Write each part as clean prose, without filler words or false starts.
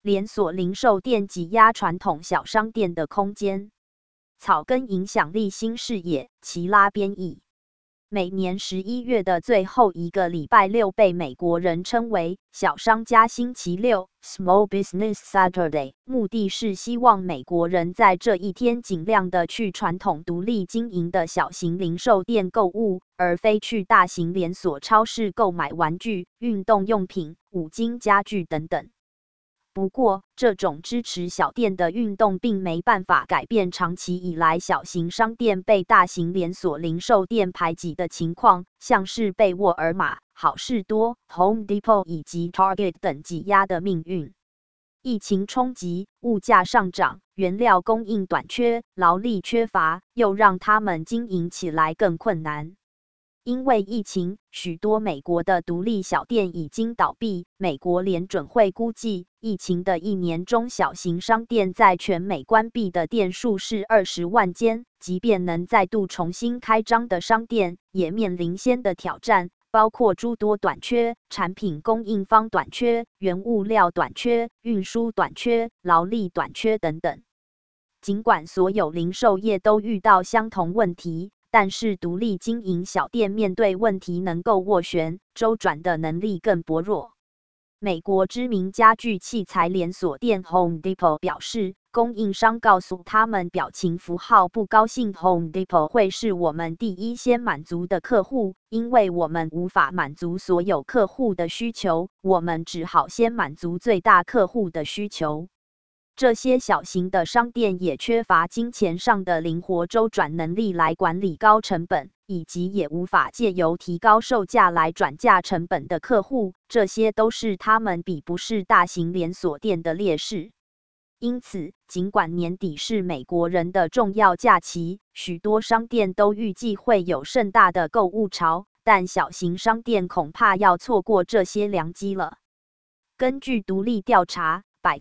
连锁零售店挤压传统小商店的空间。草根影响力新视野，齐拉编译。每年11月的最后一个礼拜六被美国人称为小商家星期六 （Small Business Saturday）， 目的是希望美国人在这一天尽量的去传统独立经营的小型零售店购物，而非去大型连锁超市购买玩具、运动用品、五金家具等等。不过，这种支持小店的运动并没办法改变长期以来小型商店被大型连锁零售店排挤的情况，像是被沃尔玛、好事多、Home Depot 以及 Target 等挤压的命运。疫情冲击、物价上涨、原料供应短缺、劳力缺乏，又让他们经营起来更困难。因为疫情，许多美国的独立小店已经倒闭。美国联准会估计，疫情的一年中小型商店在全美关闭的店数是20万间。即便能再度重新开张的商店，也面临新的挑战，包括诸多短缺、产品供应方短缺、原物料短缺、运输短缺、劳力短缺等等。尽管所有零售业都遇到相同问题，但是独立经营小店面对问题能够斡旋、周转的能力更薄弱。美国知名家具器材连锁店 Home Depot 表示，供应商告诉他们表情符号不高兴 Home Depot 会是我们第一先满足的客户，因为我们无法满足所有客户的需求，我们只好先满足最大客户的需求。这些小型的商店也缺乏金钱上的灵活周转能力来管理高成本，以及也无法借由提高售价来转嫁成本的客户，这些都是他们比不是大型连锁店的劣势。因此，尽管年底是美国人的重要假期，许多商店都预计会有盛大的购物潮，但小型商店恐怕要错过这些良机了。根据独立调查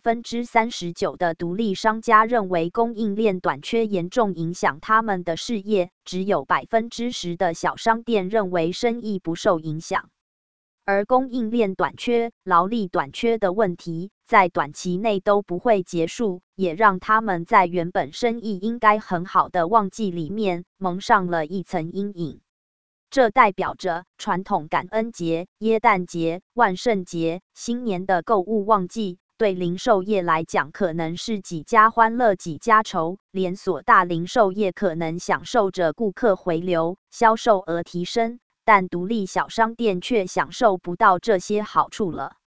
，39%的独立商家认为供应链短缺严重影响他们的事业，只有10%的小商店认为生意不受影响。而供应链短缺、劳力短缺的问题，在短期内都不会结束，也让他们在原本生意应该很好的旺季里面蒙上了一层阴影。这代表着传统感恩节、耶诞节、万圣节、新年的购物旺季，对零售业来讲可能是几家欢乐几家愁。连锁大零售业可能享受着顾客回流、销售额提升，但独立小商店却享受不到这些好处了。